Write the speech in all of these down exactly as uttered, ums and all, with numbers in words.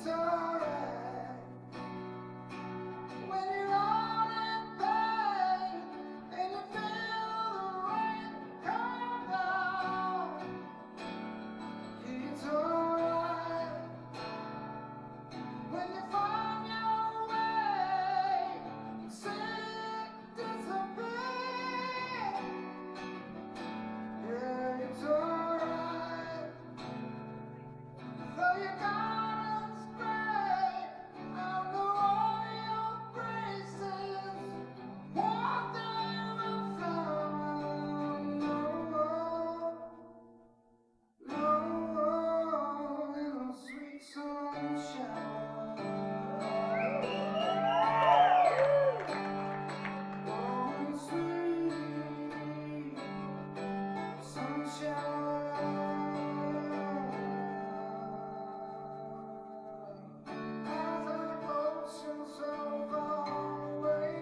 it's alright when you're all in pain and you feel the rain come down. It's alright when you find your way, sick disappear. Yeah, it's alright. Though your garden's gray, I'll know all your graces. Walk down the floor, no, no, in the sweet sunshine. Oh, sweet sunshine. As I ocean so far away,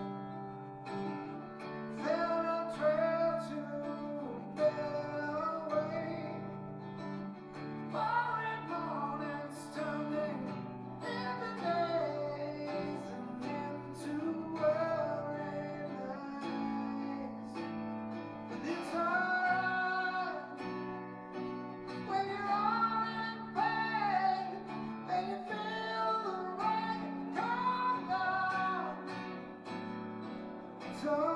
then I trail to better way. Morning, mornings turning into days and into weary nights. But it's alright when you're all in pain and you feel the rain come down. It's alright.